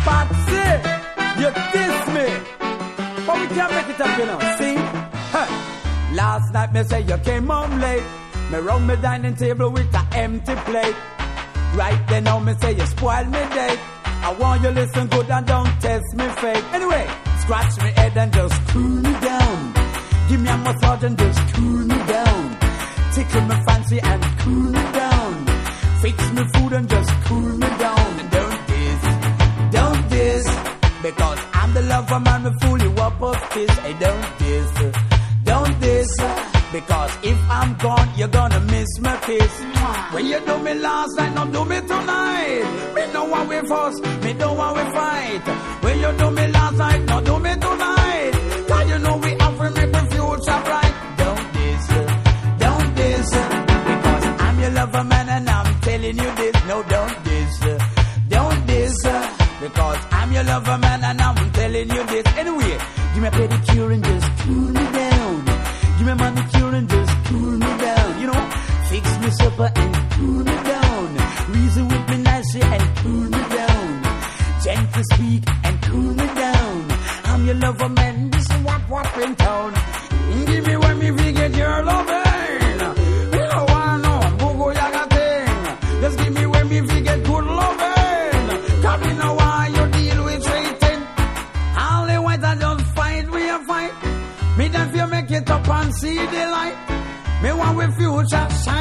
Patsy, you diss me, but we can't make it up, you know. See? Huh. Last night me say you came home late. Me round me dining table with an empty plate. Right then now me say you spoil me date. I want you listen good and don't test me fake. Anyway, scratch me head and just cool me down. Give me a massage and just cool me down. Tickle me fancy and cool me down. Fix me food and just cool me down. And don't diss, because I'm the lover man, me fool you up of this. Hey, don't diss, because if I'm gone, you're gonna miss my kiss. When you do me last night, don't do me tonight. Me know how we fuss, me know how we fight. When you do me last night, don't do me tonight. Cause you know we have to make the future bright. Don't diss, because I'm your lover man and I'm telling you this. No, don't diss, because I'm your lover man and I'm telling you this. Anyway, give me a pedicure and just cool me down. Give me a manicure and just cool me down. You know, fix me supper and cool me down. Reason with me nicely and cool me down. Gentle speak and cool me down. I'm your lover man, this is what in town. Give me when me forget your loving. You don't want no boogo yaga thing. Just give me when me forget good loving. Cause me know why you deal with waiting. Only white I just fight, we a fight. Me then feel make it up and see the light. Me want with future shine.